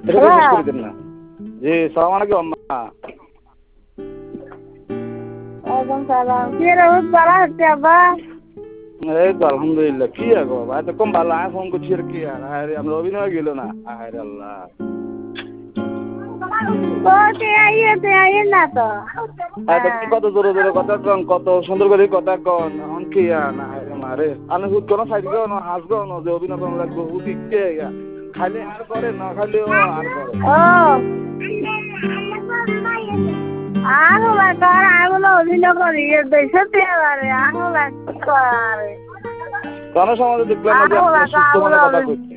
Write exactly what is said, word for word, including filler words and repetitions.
এটা শেষ করে দেন না জি সালাম আলাইকুম আম্মা ওয়ালাইকুম সালাম কি রে উত্তরা হচ্ছে আব্বা এই তো আলহামদুলিল্লাহ কি আগো ভাই তো কম ভালো আয় ফোন করছি আর কি আর আরে আমরা অভিনয় গেল না আরে আল্লাহ তো তে আইয়ে তে আইয়ে না তো এত কত জোরে জোরে কথা কন কত সুন্দর করে কথা কন অন কি না মারে আমি হুট কোন সাইড গো না হাস গো না যে অভিনয় করা লাগবে হুট কে খালি আর করে না খালি ও আর করে ও আনো বাকার আগুলো অভিনয় করি দেশে তে আরে আনো বাকার কোন সময় দেখলাম না যে সুস্থ মনে কথা কই